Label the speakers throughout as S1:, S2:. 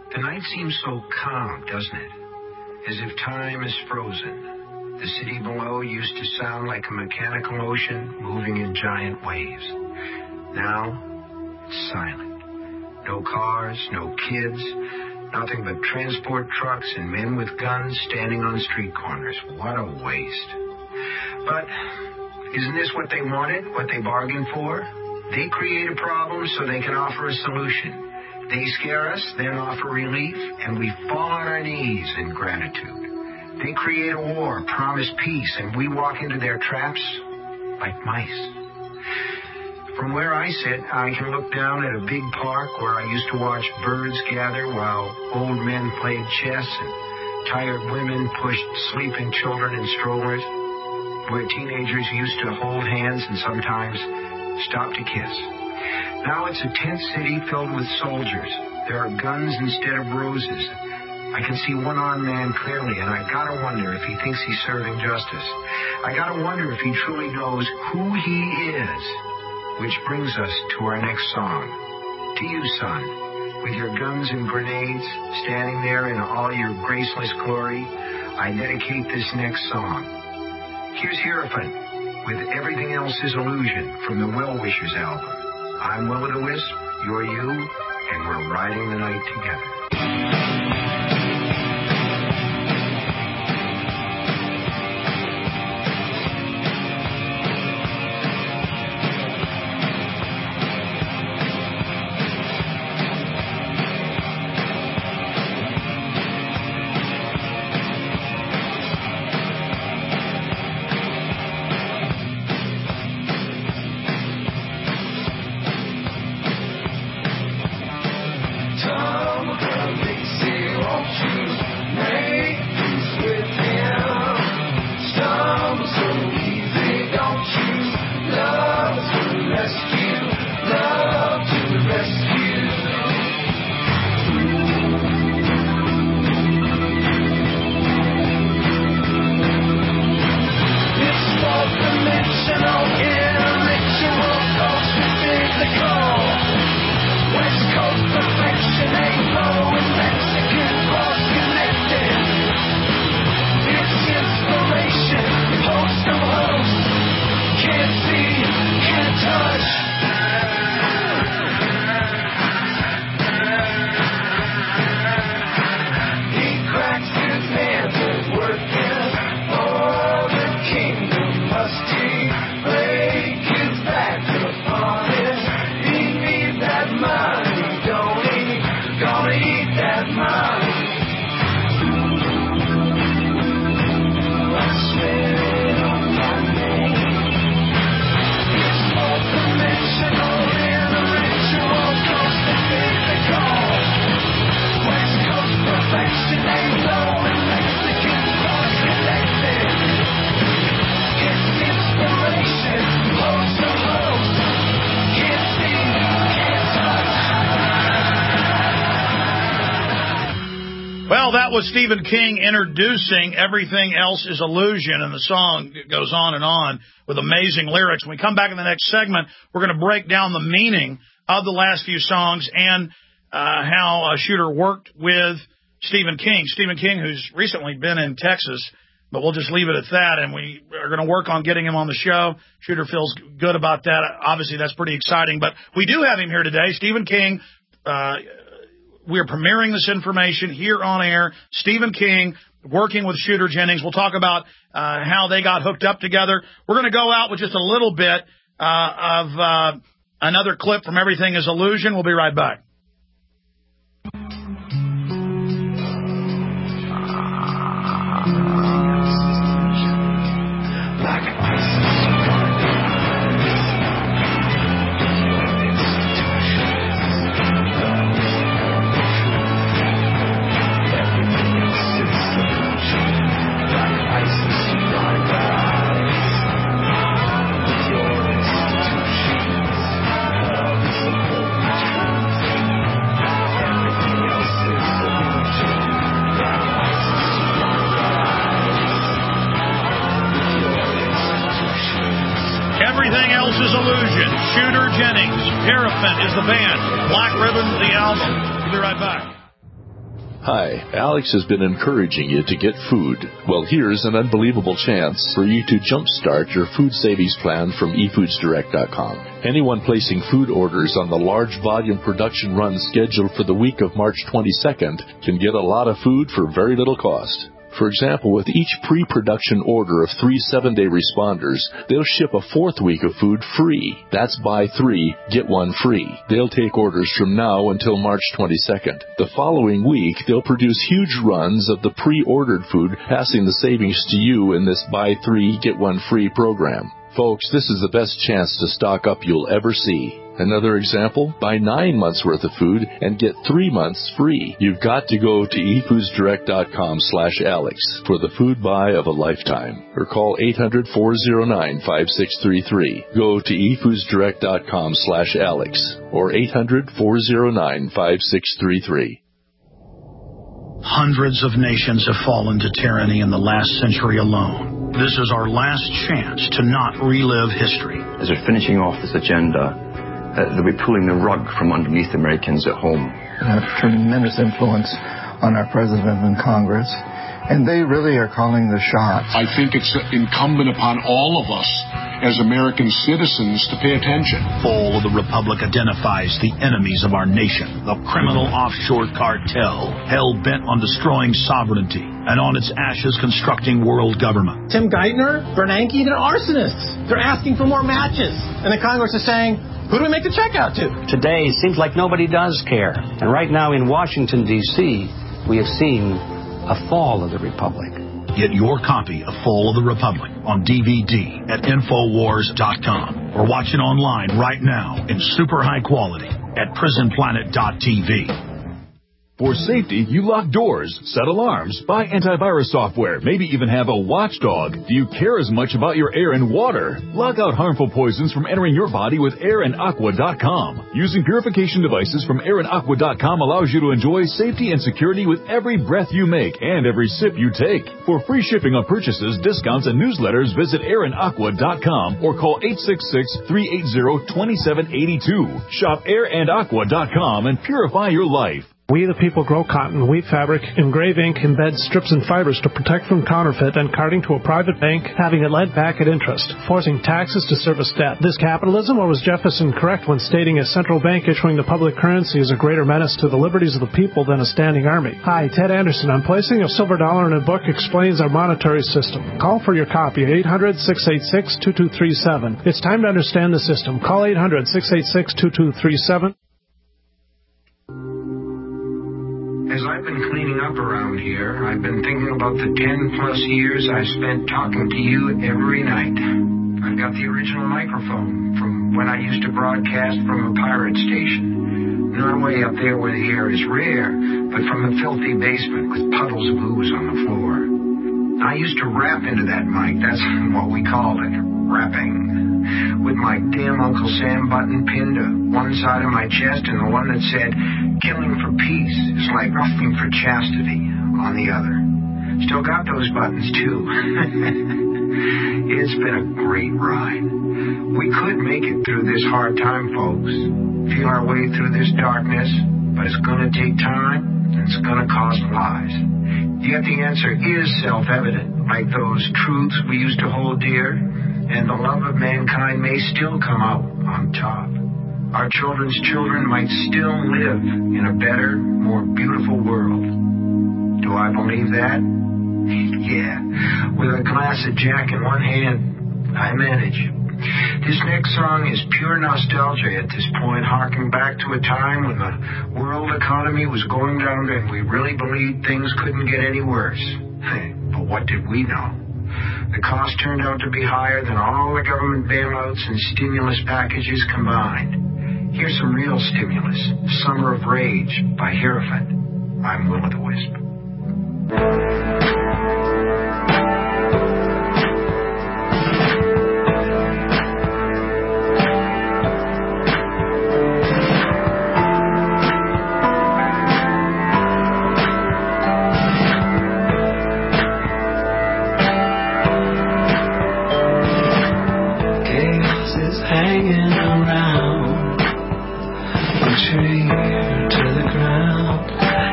S1: The night seems so calm, doesn't it? As if time is frozen. The city below used to sound like a mechanical ocean moving in giant waves. Now, it's silent. No cars, no kids, nothing but transport trucks and men with guns standing on street corners. What a waste. But isn't this what they wanted, what they bargained for? They create a problem so they can offer a solution. They scare us, then offer relief, and we fall on our knees in gratitude. They create a war, promise peace, and we walk into their traps like mice. From where I sit, I can look down at a big park where I used to watch birds gather while old men played chess and tired women pushed sleeping children in strollers, where teenagers used to hold hands and sometimes stop to kiss. Now it's a tent city filled with soldiers. There are guns instead of roses. I can see one-armed man clearly, and I gotta wonder if he thinks he's serving justice. I gotta wonder if he truly knows who he is. Which brings us to our next song. To you, son, with your guns and grenades, standing there in all your graceless glory, I dedicate this next song. Here's Hierophant with Everything Else is Illusion from the Well Wishers album. I'm Will-O-the-Wisp, you're you, and we're riding the night together.
S2: That was Stephen King introducing Everything Else is Illusion, and the song goes on and on with amazing lyrics. When we come back in the next segment, we're going to break down the meaning of the last few songs and how Shooter worked with Stephen King. Stephen King, who's recently been in Texas, but we'll just leave it at that, and we are going to work on getting him on the show. Shooter feels good about that. Obviously, that's pretty exciting, but we do have him here today. Stephen King, we are premiering this information here on air. Stephen King working with Shooter Jennings. We'll talk about how they got hooked up together. We're going to go out with just a little bit of another clip from Everything is Illusion. We'll be right back. Everything Else is Illusion. Shooter Jennings. Hierophant is the band. Black Ribbon, the album. We'll be right back.
S3: Hi, Alex has been encouraging you to get food. Well, here's an unbelievable chance for you to jumpstart your food savings plan from eFoodsDirect.com. Anyone placing food orders on the large volume production run scheduled for the week of March 22nd can get a lot of food for very little cost. For example, with each pre-production order of 3 7-day responders, they'll ship a 4th week of food free. That's buy 3, get 1 free. They'll take orders from now until March 22nd. The following week, they'll produce huge runs of the pre-ordered food, passing the savings to you in this buy 3, get 1 free program. Folks, this is the best chance to stock up you'll ever see. Another example, buy 9 months worth of food and get 3 months free. You've got to go to eFoodsDirect.com/Alex for the food buy of a lifetime. Or call 800-409-5633. Go to eFoodsDirect.com/Alex or 800-409-5633.
S2: Hundreds of nations have fallen to tyranny in the last century alone. This is our last chance to not relive history.
S4: As they're finishing off this agenda, they'll be pulling the rug from underneath Americans at home.
S5: They have tremendous influence on our president and Congress, and they really are calling the shots.
S6: I think it's incumbent upon all of us as American citizens to pay attention.
S2: Fall of the Republic identifies the enemies of our nation, the criminal offshore cartel, hell-bent on destroying sovereignty, and on its ashes constructing world government.
S7: Tim Geithner, Bernanke, they're arsonists. They're asking for more matches. And the Congress is saying, who do we make the check out to?
S8: Today, it seems like nobody does care. And right now in Washington, D.C., we have seen a fall of the Republic.
S2: Get your copy of Fall of the Republic on DVD at Infowars.com or watch it online right now in super high quality at PrisonPlanet.tv.
S9: For safety, you lock doors, set alarms, buy antivirus software, maybe even have a watchdog. Do you care as much about your air and water? Lock out harmful poisons from entering your body with AirandAqua.com. Using purification devices from AirandAqua.com allows you to enjoy safety and security with every breath you make and every sip you take. For free shipping on purchases, discounts, and newsletters, visit AirandAqua.com or call 866-380-2782. Shop AirandAqua.com and purify your life.
S10: We the people grow cotton, weave fabric, engrave ink, embed strips and fibers to protect from counterfeit and carting to a private bank, having it lent back at interest, forcing taxes to service debt. This capitalism, or was Jefferson correct when stating a central bank issuing the public currency is a greater menace to the liberties of the people than a standing army? Hi, Ted Anderson. I'm placing a silver dollar in a book explains our monetary system. Call for your copy at 800-686-2237. It's time to understand the system. Call 800-686-2237.
S1: As I've been cleaning up around here, I've been thinking about the 10-plus years I've spent talking to you every night. I've got the original microphone from when I used to broadcast from a pirate station. Not way up there where the air is rare, but from a filthy basement with puddles of ooze on the floor. I used to rap into that mic. That's what we called it, rapping. With my damn Uncle Sam button pinned to one side of my chest and the one that said, "Killing for peace is like roughing for chastity" on the other. Still got those buttons, too. It's been a great ride. We could make it through this hard time, folks. Feel our way through this darkness, but it's going to take time, and it's going to cost lives. Yet the answer is self-evident, like those truths we used to hold dear, and the love of mankind may still come out on top. Our children's children might still live in a better, more beautiful world. Do I believe that? Yeah. With a glass of Jack in one hand, I manage. This next song is pure nostalgia at this point, harking back to a time when the world economy was going down and we really believed things couldn't get any worse. But what did we know? The cost turned out to be higher than all the government bailouts and stimulus packages combined. Here's some real stimulus. Summer of Rage by Hierophant. I'm Will-O-the-Wisp.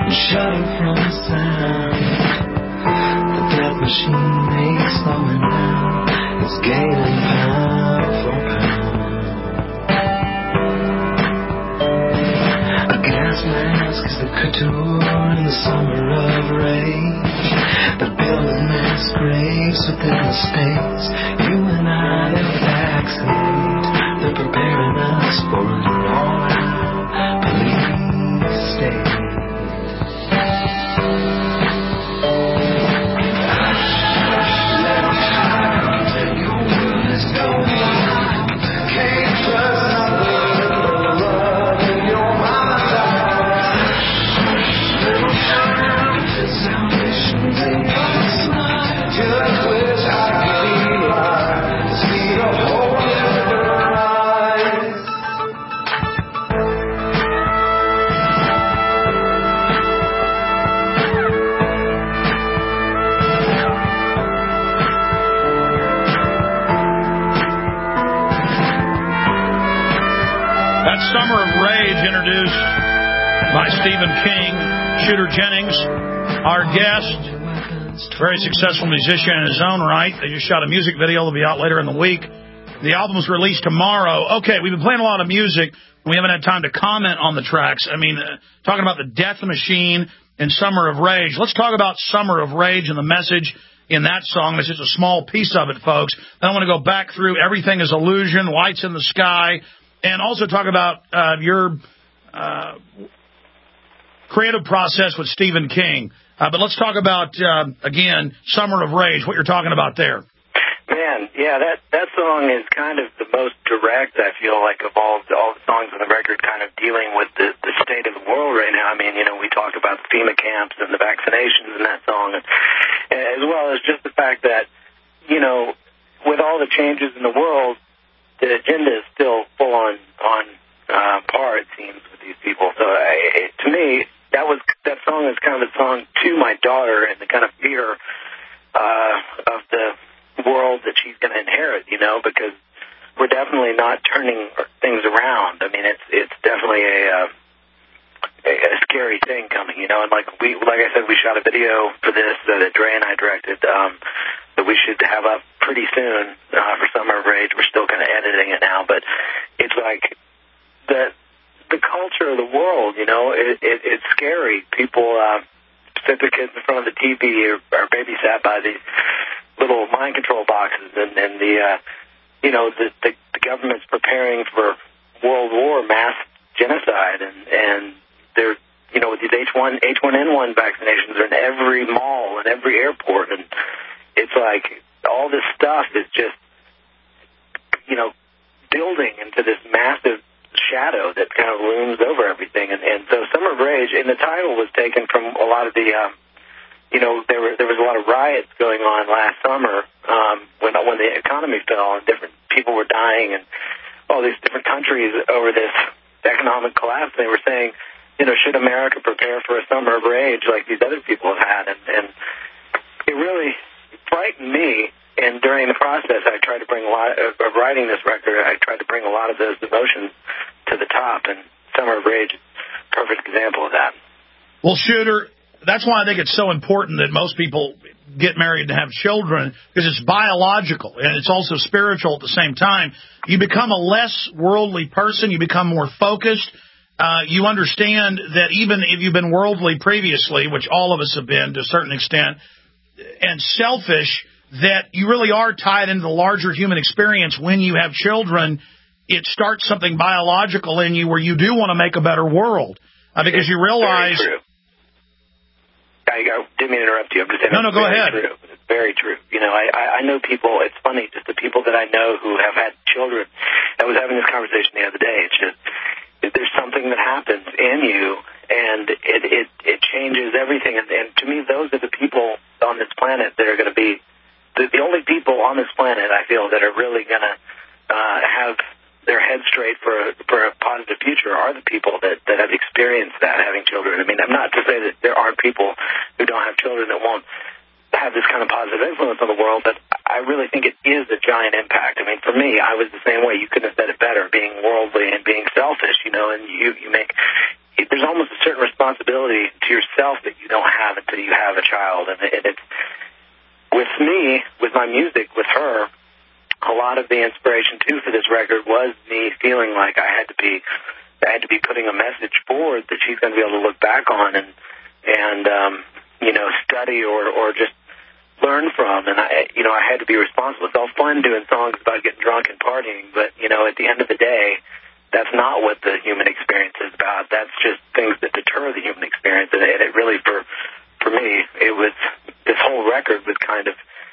S11: shutting from the sound. The death machine makes slowing down. It's gaining pound for pound. A gas mask is the couture in the summer of rage. The building mass graves within the space. You and I have vaccinate. They're preparing us for an all-out police state.
S2: Summer of Rage, introduced by Stephen King. Shooter Jennings, our guest, very successful musician in his own right. They just shot a music video. It'll be out later in the week. The album was released tomorrow. Okay, we've been playing a lot of music. We haven't had time to comment on the tracks. I mean, talking about the Death Machine and Summer of Rage. Let's talk about Summer of Rage and the message in that song. It's just a small piece of it, folks. Then I want to go back through Everything is Illusion, Lights in the Sky, and also talk about your creative process with Stephen King. But let's talk about, again, Summer of Rage, what you're talking about there.
S12: Man, yeah, that song is kind of the most direct, I feel like, of all the songs on the record, kind of dealing with the state of the world right now. I mean, you know, we talk about the FEMA camps and the vaccinations in that song, as well as just the fact that, you know, with all the changes in the world, the agenda is still full on par, it seems, with these people. So to me, that song is kind of a song to my daughter and the kind of fear of the world that she's going to inherit, you know, because we're definitely not turning things around. I mean, it's definitely a scary thing coming, you know. And like I said, we shot a video for this that Dre and I directed that we should have up pretty soon for Summer of Rage. We're still kind of editing it now, but it's like the culture of the world, you know, it's scary. People sit their kids in front of the TV or babysat by these little mind control boxes, and the you know, the government's preparing for World War, mass genocide, and they're, you know, with these H1N1 vaccinations are in every mall and every airport, and it's like all this stuff is just, you know, building into this massive shadow that kind of looms over everything, and so Summer of Rage, and the title was taken from a lot of the you know, there was a lot of riots going on last summer when the economy fell and different people were dying and all these different countries over this economic collapse. They were saying, you know, should America prepare for a summer of rage like these other people have had? And it really frightened me. And during the process, I tried to bring a lot of writing this record. I tried to bring a lot of those emotions to the top, and Summer of Rage is a perfect example of that.
S2: Well, Shooter, that's why I think it's so important that most people get married and have children, because it's biological and it's also spiritual at the same time. You become a less worldly person. You become more focused. You understand that even if you've been worldly previously, which all of us have been to a certain extent, and selfish, that you really are tied into the larger human experience. When you have children, it starts something biological in you where you do want to make a better world, because you realize...
S12: I didn't mean to interrupt you. I'm just saying.
S2: No, go ahead.
S12: True. It's very true. You know, I know people. It's funny, just the people that I know who have had children. I was having this conversation the other day. It's just there's something that happens in you, and it changes everything. And to me, those are the people on this planet that are going to be the only people on this planet, I feel, that are really going to have their head straight for a positive future are the people that have experienced that, having children. I mean, I'm not to say that there aren't people who don't have children that won't have this kind of positive influence on the world, but I really think it is a giant impact. I mean, for me, I was the same way. You couldn't have said it better, being worldly and being selfish, you know, and you make... There's almost a certain responsibility to yourself that you don't have until you have a child. And it's, with me, with my music, with her, a lot of the inspiration, too, for this record was me feeling like I had to be putting a message forward that she's going to be able to look back on and you know, study or just learn from. And I had to be responsible. It's all fun doing songs about getting drunk and partying, but, you know, at the end of the day, that's not what the human experience is about. That's just things that deter the human experience. And it really, for me, it was, this whole record was kind of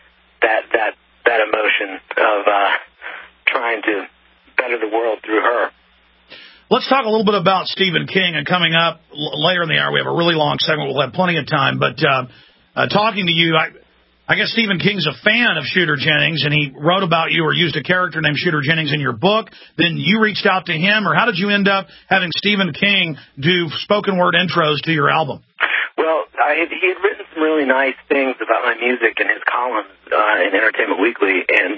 S12: that emotion of trying to better the world through her.
S2: Let's talk a little bit about Stephen King, and coming up later in the hour, we have a really long segment. We'll have plenty of time. But talking to you, I guess Stephen King's a fan of Shooter Jennings, and he wrote about you or used a character named Shooter Jennings in your book. Then you reached out to him, or how did you end up having Stephen King do spoken word intros to your album?
S12: Well, he had written some really nice things about my music in his columns in Entertainment Weekly, and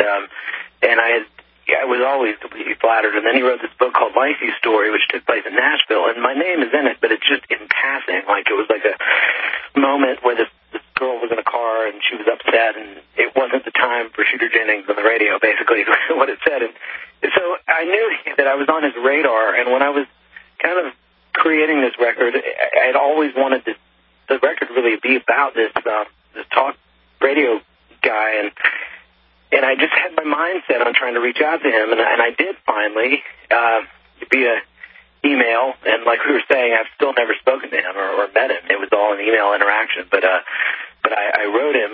S12: I was always completely flattered. And then he wrote this book called Lifey's Story, which took place in Nashville, and my name is in it, but it's just in passing. Like, it was like a moment where this girl was in a car and she was upset, and it wasn't the time for Shooter Jennings on the radio, basically, what it said. And so I knew that I was on his radar, and when I was kind of creating this record, I had always wanted the record really be about this talk radio guy, and I just had my mind set on trying to reach out to him, and I did finally via email. And like we were saying, I've still never spoken to him or met him. It was all an email interaction. But I wrote him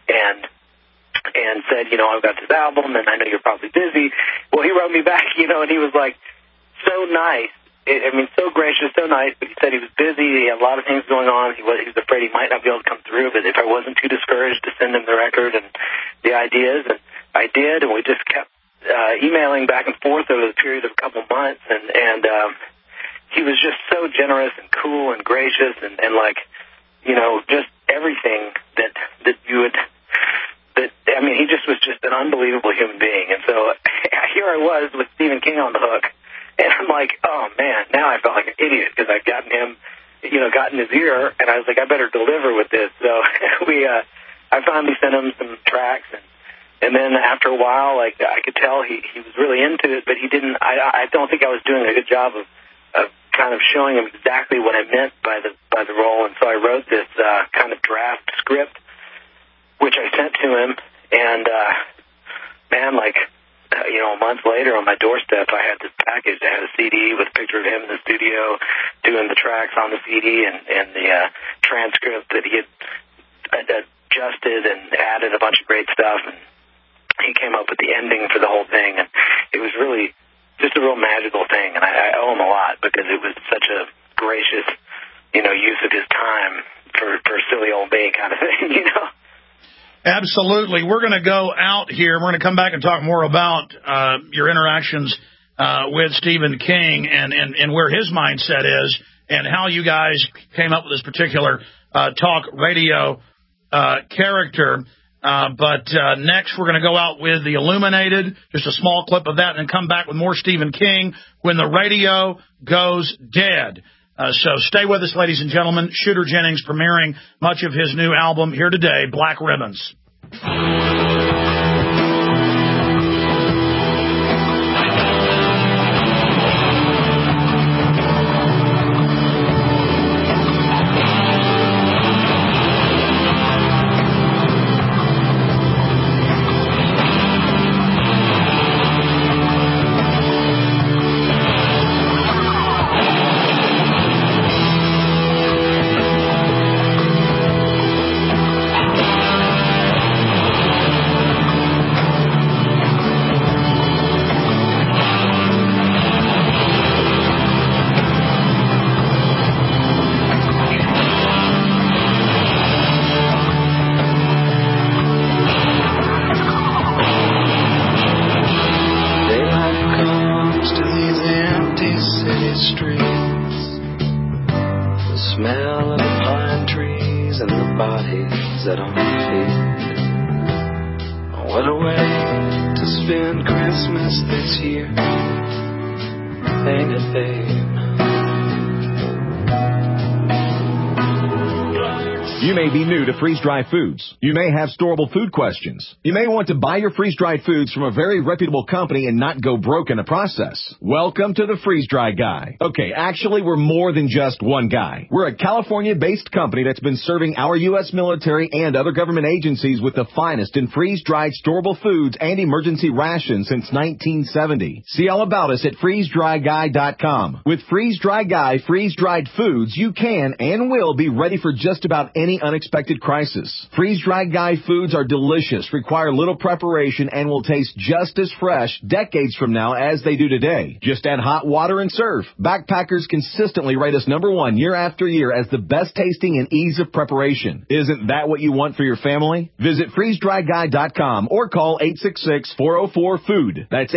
S12: and said, you know, I've got this album, and I know you're probably busy. Well, he wrote me back, you know, and he was like so nice. So gracious, so nice, but he said he was busy, he had a lot of things going on, he was afraid he might not be able to come through, but if I wasn't too discouraged to send him the record and the ideas, and I did, and we just kept emailing back and forth over the period of a couple months, and he was just so generous and cool and gracious, and like, you know, just everything that you would, he just was just an unbelievable human being. And so here I was with Stephen King on the hook. And I'm like, oh, man, now I felt like an idiot because I'd gotten him, you know, gotten his ear, and I was like, I better deliver with this. So I finally sent him some tracks, and then after a while, like, I could tell he was really into it, but he didn't, I don't think I was doing a good job of kind of showing him exactly what I meant by the role. And so I wrote this kind of draft script, which I sent to him, and man, like, you know, a month later on my doorstep, I had this package that had a CD with a picture of him in the studio doing the tracks on the CD and the transcript that he had adjusted and added a bunch of great stuff. And he came up with the ending for the whole thing. And it was really just a real magical thing. And I owe him a lot because it was such a gracious, you know, use of his time for silly old me kind of thing, you know.
S2: Absolutely. We're going to go out here. We're going to come back and talk more about your interactions with Stephen King and where his mindset is and how you guys came up with this particular talk radio character. But next we're going to go out with The Illuminated, just a small clip of that, and then come back with more Stephen King, When the Radio Goes Dead. So stay with us, ladies and gentlemen. Shooter Jennings premiering much of his new album here today, Black Ribbons.
S13: You may be new to freeze-dried foods. You may have storable food questions. You may want to buy your freeze-dried foods from a very reputable company and not go broke in the process. Welcome to the Freeze-Dry Guy. Okay, actually, we're more than just one guy. We're a California-based company that's been serving our U.S. military and other government agencies with the finest in freeze-dried storable foods and emergency rations since 1970. See all about us at freeze-dry-guy.com. With Freeze-Dry Guy freeze-dried foods, you can and will be ready for just about any unexpected crisis. Freeze-Dried Guy foods are delicious, require little preparation, and will taste just as fresh decades from now as they do today. Just add hot water and serve. Backpackers consistently rate us #1 year after year as the best tasting and ease of preparation. Isn't that what you want for your family? Visit freeze-dry-guy.com or call 866-404-FOOD. That's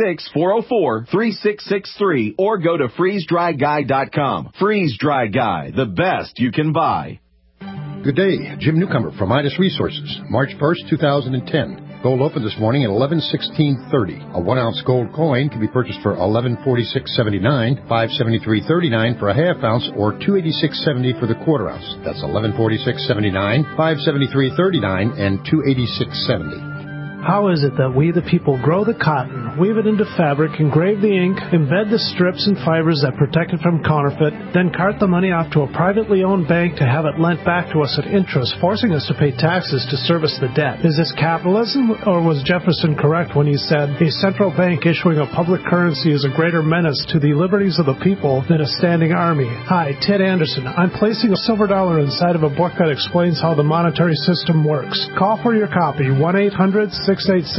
S13: 866-404-3663 or go to freeze-dry-guy.com. Freeze-Dry Guy, the best you can buy.
S14: Good day, Jim Newcomer from Midas Resources, March 1st, 2010. Gold opened this morning at 1116.30. A 1-ounce gold coin can be purchased for $1146.79, $573.39 for a half ounce, or $286.70 for the quarter ounce. That's $1146.79, $573.39, and $286.70.
S10: How is it that we, the people, grow the cotton, weave it into fabric, engrave the ink, embed the strips and fibers that protect it from counterfeit, then cart the money off to a privately owned bank to have it lent back to us at interest, forcing us to pay taxes to service the debt? Is this capitalism, or was Jefferson correct when he said, a central bank issuing a public currency is a greater menace to the liberties of the people than a standing army? Hi, Ted Anderson. I'm placing a silver dollar inside of a book that explains how the monetary system works. Call for your copy, 1-800-686-2237.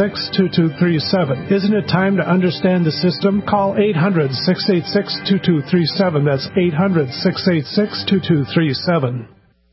S10: Isn't it time to understand the system? Call 800-686-2237. That's 800-686-2237.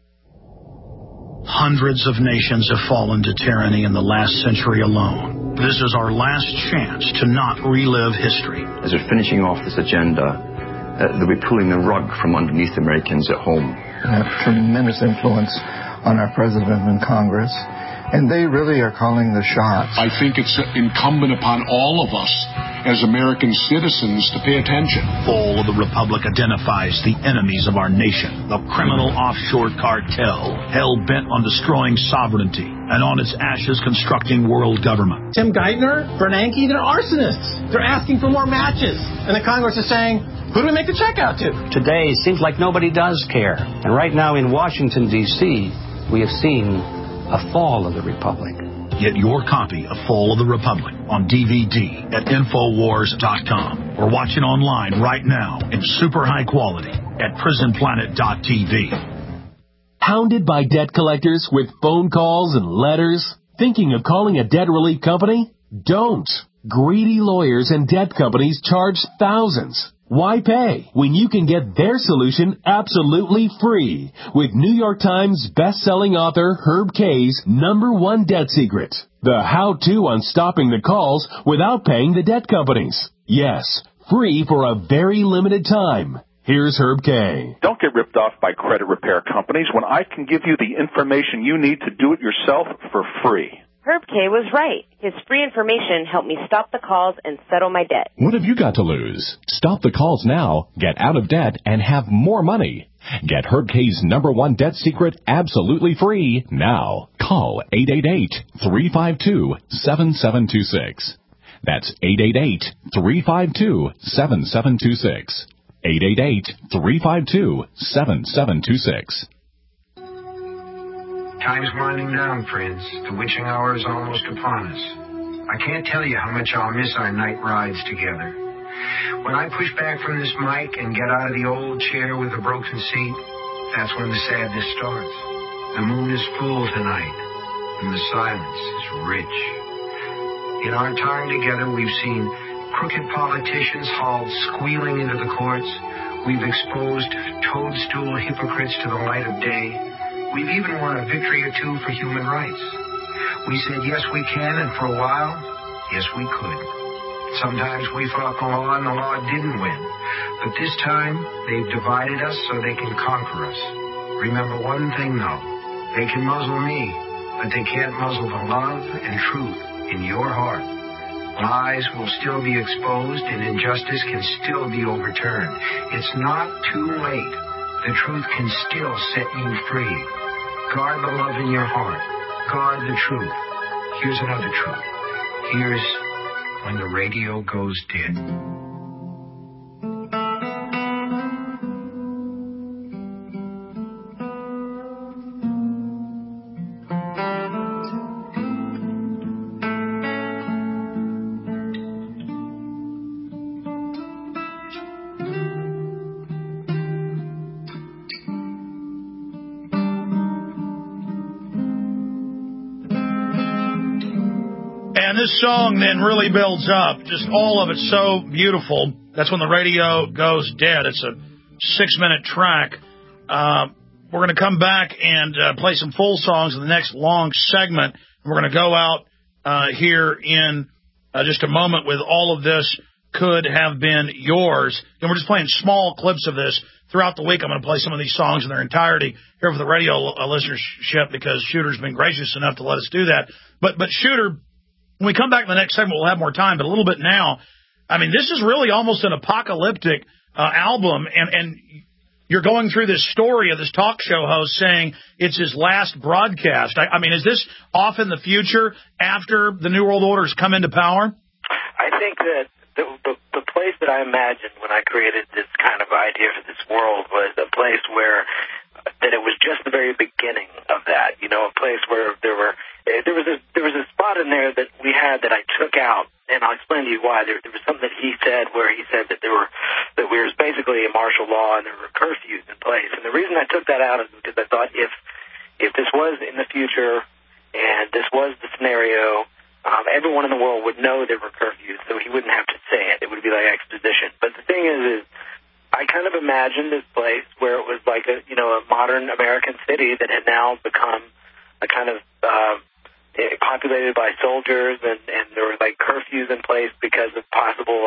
S2: Hundreds of nations have fallen to tyranny in the last century alone. This is our last chance to not relive history.
S4: As we're finishing off this agenda, they'll be pulling the rug from underneath Americans at home.
S5: They have tremendous influence on our president and Congress. And they really are calling the shots.
S6: I think it's incumbent upon all of us as American citizens to pay attention.
S2: Fall of the Republic identifies the enemies of our nation, the criminal offshore cartel, hell-bent on destroying sovereignty, and on its ashes constructing world government.
S7: Tim Geithner, Bernanke, they're arsonists. They're asking for more matches. And the Congress is saying, who do we make the check out to?
S8: Today, it seems like nobody does care. And right now in Washington, D.C., we have seen a fall of the Republic.
S2: Get your copy of Fall of the Republic on DVD at Infowars.com or watch it online right now in super high quality at PrisonPlanet.tv.
S15: Hounded by debt collectors with phone calls and letters? Thinking of calling a debt relief company? Don't. Greedy lawyers and debt companies charge thousands. Why pay when you can get their solution absolutely free with New York Times best-selling author Herb Kay's #1 debt secret, the how-to on stopping the calls without paying the debt companies. Yes, free for a very limited time. Here's Herb Kay.
S16: Don't get ripped off by credit repair companies when I can give you the information you need to do it yourself for free.
S17: Herb Kay was right. His free information helped me stop the calls and settle my debt.
S18: What have you got to lose? Stop the calls now, get out of debt, and have more money. Get Herb Kay's #1 debt secret absolutely free now. Call 888-352-7726. That's 888-352-7726. 888-352-7726.
S1: Time's winding down, friends. The witching hour is almost upon us. I can't tell you how much I'll miss our night rides together. When I push back from this mic and get out of the old chair with a broken seat, that's when the sadness starts. The moon is full tonight, and the silence is rich. In our time together, we've seen crooked politicians hauled squealing into the courts. We've exposed toadstool hypocrites to the light of day. We've even won a victory or two for human rights. We said yes we can, and for a while, yes we could. Sometimes we fought the law and the law didn't win. But this time, they've divided us so they can conquer us. Remember one thing though, they can muzzle me, but they can't muzzle the love and truth in your heart. Lies will still be exposed and injustice can still be overturned. It's not too late. The truth can still set you free. Guard the love in your heart. Guard the truth. Here's another truth. Here's when the radio goes dead.
S2: And this song then really builds up. Just all of it's so beautiful. That's when the radio goes dead. It's a 6-minute track. We're going to come back and play some full songs in the next long segment. We're going to go out here in just a moment with All of This Could Have Been Yours. And we're just playing small clips of this. Throughout the week, I'm going to play some of these songs in their entirety here for the radio listenership because Shooter's been gracious enough to let us do that. But Shooter, when we come back in the next segment, we'll have more time, but a little bit now. I mean, this is really almost an apocalyptic album, and you're going through this story of this talk show host saying it's his last broadcast. I mean, is this off in the future after the New World Order's come into power?
S12: I think that the place that I imagined when I created this kind of idea for this world was a place where that it was just the very beginning of that, you know, a place where there was a spot in there that we had that I took out, and I'll explain to you why. There was something that he said where he said that we were basically a martial law and there were curfews in place. And the reason I took that out is because I thought if this was in the future and this was the scenario, everyone in the world would know there were curfews, so he wouldn't have to say it. It would be like exposition. But the thing is I kind of imagined this place where it was like a modern American city that had now become a kind of populated by soldiers, and there were like curfews in place because of possible,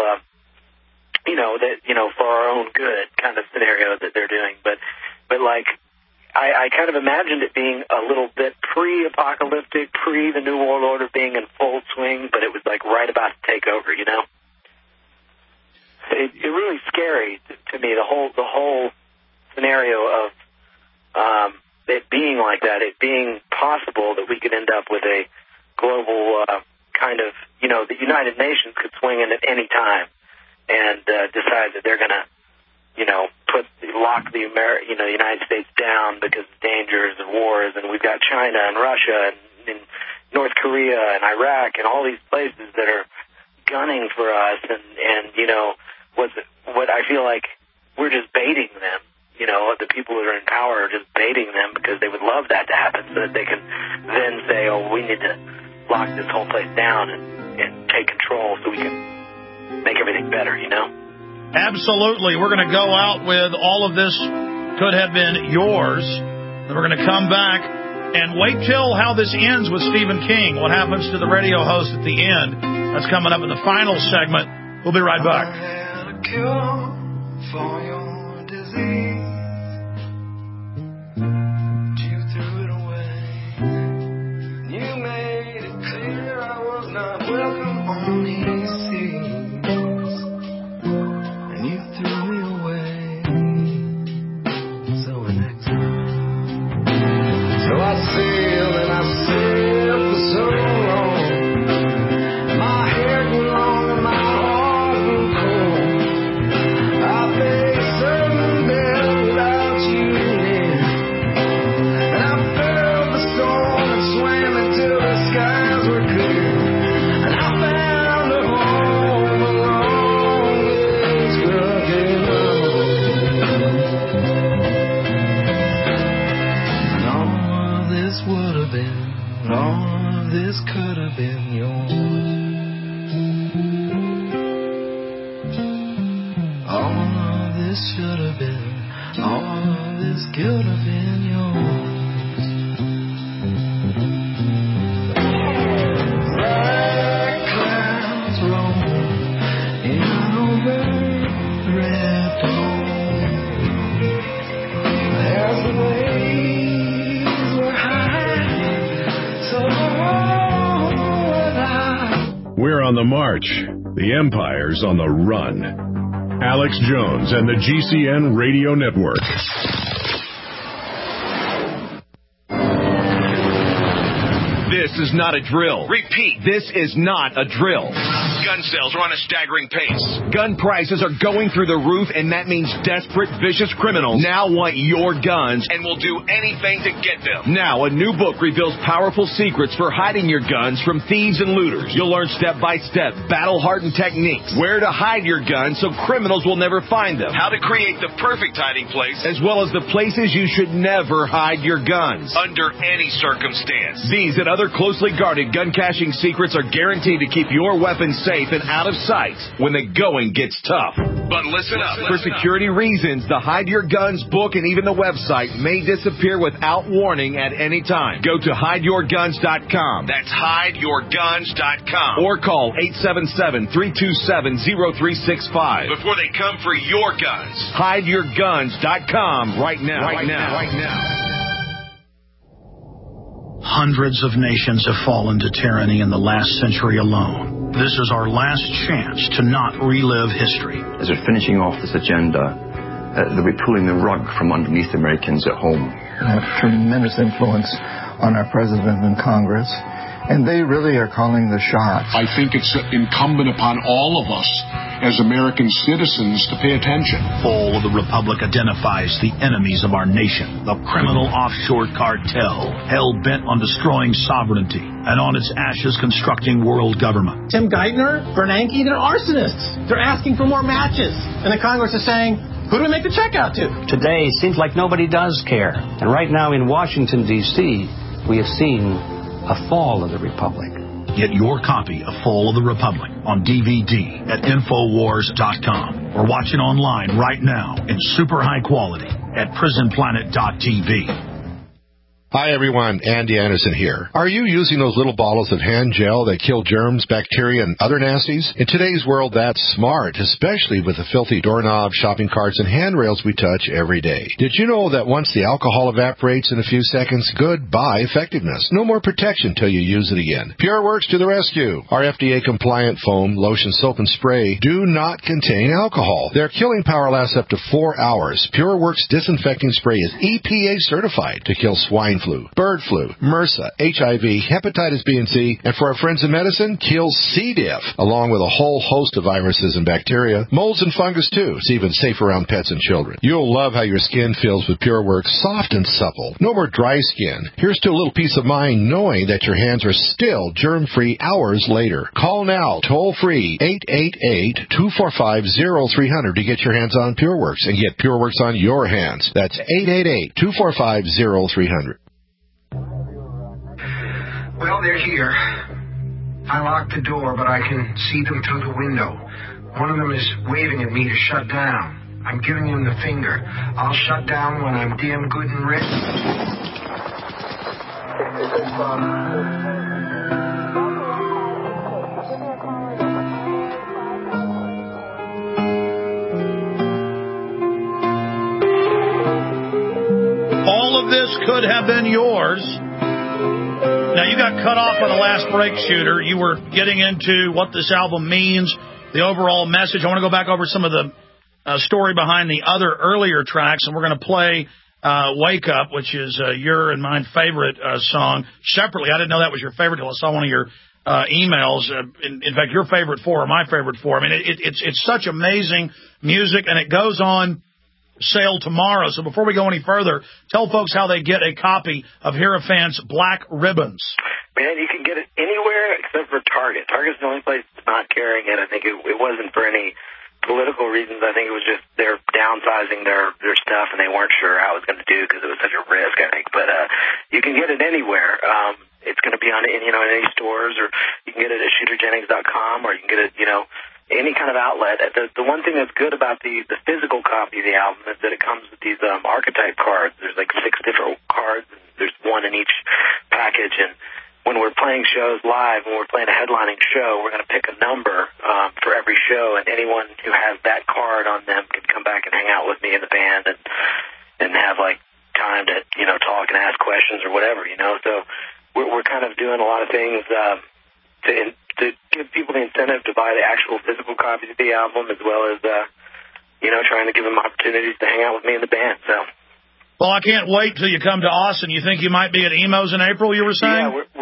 S12: for our own good kind of scenario that they're doing. But like, I kind of imagined it being a little bit pre-apocalyptic, pre the New World Order being in full swing, but it was like right about to take over, you know? It's really scary to me, the whole scenario of it being like that, it being possible that we could end up with a global kind of, the United Nations could swing in at any time and decide that they're going to, lock the United States down because of dangers and wars, and we've got China and Russia and North Korea and Iraq and all these places that are gunning for us, and what I feel like we're just baiting them. The people that are in power are just baiting them because they would love that to happen so that they can then say, oh, we need to lock this whole place down and take control so we can make everything better,
S2: Absolutely. We're going to go out with All of This Could Have Been Yours. Then we're going to come back and wait till how this ends with Stephen King. What happens to the radio host at the end? That's coming up in the final segment. We'll be right back.
S11: I had a cure for your disease. You threw it away. You made it clear I was not welcome on these seas. And you threw me away. So next time. So I sailed and I sailed for so long. My hair grew long and my heart grew cold. I faced certain death without you near. And I felt the storm and swam until the skies were clear. And I found a home along this rugged road. And all of this would have been, all of this could have been yours. All of this should have been, all of this could have been yours. Black clouds roll in over red dawn. As the waves were high, so without.
S19: We're on the march. The Empire's on the run. Alex Jones and the GCN Radio Network.
S13: This is not a drill.
S20: Repeat.
S13: This is not a drill.
S20: Gun sales are on a staggering pace.
S13: Gun prices are going through the roof, and that means desperate, vicious criminals now want your guns
S20: and will do anything to get them.
S13: Now, a new book reveals powerful secrets for hiding your guns from thieves and looters. You'll learn step-by-step, battle-hardened techniques, where to hide your guns so criminals will never find them,
S20: how to create the perfect hiding place,
S13: as well as the places you should never hide your guns.
S20: Under any circumstance.
S13: These and other closely guarded gun caching secrets are guaranteed to keep your weapons safe and out of sight when the going gets tough.
S20: But listen up.
S13: For security reasons, the Hide Your Guns book and even the website may disappear without warning at any time. Go to hideyourguns.com.
S20: That's hideyourguns.com.
S13: Or call 877-327-0365.
S20: Before they come for your guns.
S13: Hideyourguns.com right now.
S2: Hundreds of nations have fallen to tyranny in the last century alone. This is our last chance to not relive history.
S4: As they're finishing off this agenda, they'll be pulling the rug from underneath Americans at home.
S5: They have tremendous influence on our president and Congress, and they really are calling the shots.
S6: I think it's incumbent upon all of us as American citizens to pay attention.
S2: Fall of the Republic identifies the enemies of our nation, the criminal offshore cartel, hell-bent on destroying sovereignty, and on its ashes constructing world government.
S7: Tim Geithner, Bernanke, they're arsonists. They're asking for more matches. And the Congress is saying, who do we make the check out to?
S8: Today, seems like nobody does care. And right now in Washington, D.C., we have seen a fall of the Republic.
S2: Get your copy of Fall of the Republic on DVD at Infowars.com or watch it online right now in super high quality at PrisonPlanet.tv.
S14: Hi everyone, Andy Anderson here. Are you using those little bottles of hand gel that kill germs, bacteria, and other nasties? In today's world, that's smart, especially with the filthy doorknobs, shopping carts, and handrails we touch every day. Did you know that once the alcohol evaporates in a few seconds, goodbye effectiveness? No more protection till you use it again. PureWorks to the rescue. Our FDA-compliant foam, lotion, soap, and spray do not contain alcohol. Their killing power lasts up to 4 hours. PureWorks disinfecting spray is EPA certified to kill swine flu, bird flu, MRSA, HIV, hepatitis B and C, and for our friends in medicine, kills C. diff, along with a whole host of viruses and bacteria, molds and fungus too. It's even safe around pets and children. You'll love how your skin feels with PureWorks, soft and supple. No more dry skin. Here's to a little peace of mind knowing that your hands are still germ-free hours later. Call now, toll-free, 888-245-0300 to get your hands on PureWorks and get PureWorks on your hands. That's 888-245-0300.
S1: Well, they're here. I locked the door, but I can see them through the window. One of them is waving at me to shut down. I'm giving him the finger. I'll shut down when I'm damn good and rich.
S2: All of this could have been yours. Now, you got cut off on the last break, Shooter. You were getting into what this album means, the overall message. I want to go back over some of the story behind the other earlier tracks, and we're going to play Wake Up, which is your and mine favorite song, separately. I didn't know that was your favorite until I saw one of your emails. In fact, your favorite four or my favorite four. I mean, it's such amazing music, and it goes on sale tomorrow. So before we go any further, tell folks how they get a copy of Hierophant's Black Ribbons.
S12: Man, you can get it anywhere except for Target. Target's the only place that's not carrying it. I think it wasn't for any political reasons. I think it was just they're downsizing their stuff, and they weren't sure how it was going to do because it was such a risk, I think. But you can get it anywhere. It's going to be on in any stores, or you can get it at shooterjennings.com, or you can get it, any kind of outlet. The one thing that's good about the physical copy of the album is that it comes with these archetype cards. There's like 6 different cards, and there's one in each package. And when we're playing shows live, when we're playing a headlining show, we're going to pick a number for every show, and anyone who has that card on them can come back and hang out with me in the band and have like time to talk and ask questions or whatever. So we're kind of doing a lot of things to give people the incentive to buy the actual physical copies of the album, as well as, trying to give them opportunities to hang out with me in the band. So,
S2: well, I can't wait till you come to Austin. You think you might be at Emo's in April, you were saying?
S12: Yeah, we're looking at